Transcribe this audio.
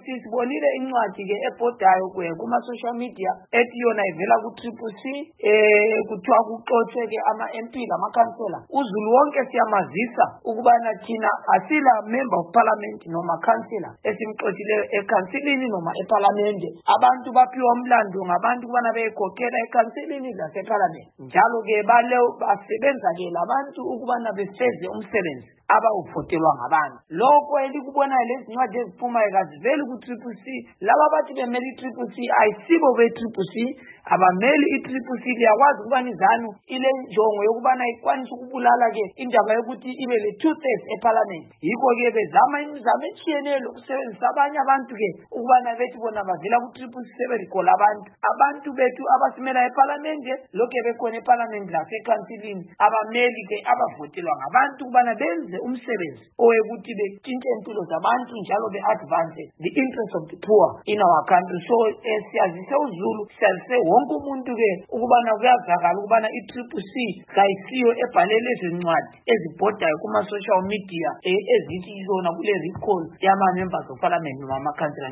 i-Triple C sibonile incwadi ke ebhodayo kuma social media ethi yona ivela ku-Triple C kuthiwa kuxotshe ke ama-MP lamakhansela. uZulu wonke siyamazisa ukubana thina asila member of parliament noma khansela esimxotshileyo ekhansilini noma ephalamende. Abantu baphiwa umlando ngabantu ukubana beyekhokela ekhansilini laseparliament, njalo ke basebenza ke labantu ukubana befeze umsebenzi abawuvotelwa ngabantu. Lokho elikubonayo lezi ncwadi eziphumayo kaziveli ku-Triple C. Laba bathi bemeli i-Triple C ayisibo be-Triple C, abameli i-Triple C. Liyakwazi ukubana izanu ile njongo yokubana ikwanisa ukubulala ke indaba yokuthi ibe le 2/3 eparliament. Yikho ke bezama imizamo etshiyeneyo lokusebenzisa abanye abantu ke ukubana bethi bona bavela ku-Triple C seberikola abantu bethu abasimela eparliament, lokhu bekhona eparliament lasekhansilini, abameli ke abavotelwa ngabantu ukubana benze umsebenzi owokuthi betshintshe impilo zabantu njalo be-advance the interest of the poor in our country. So siyazise uZulu, siyazise wonke umuntu ke ukubana kuyazakala ukubana i-Triple C kayisiyo ebhale lezi ncwadi ezibhodayo kuma-social media ezithi yona kule recall yama-members of parliament noma amakhansela.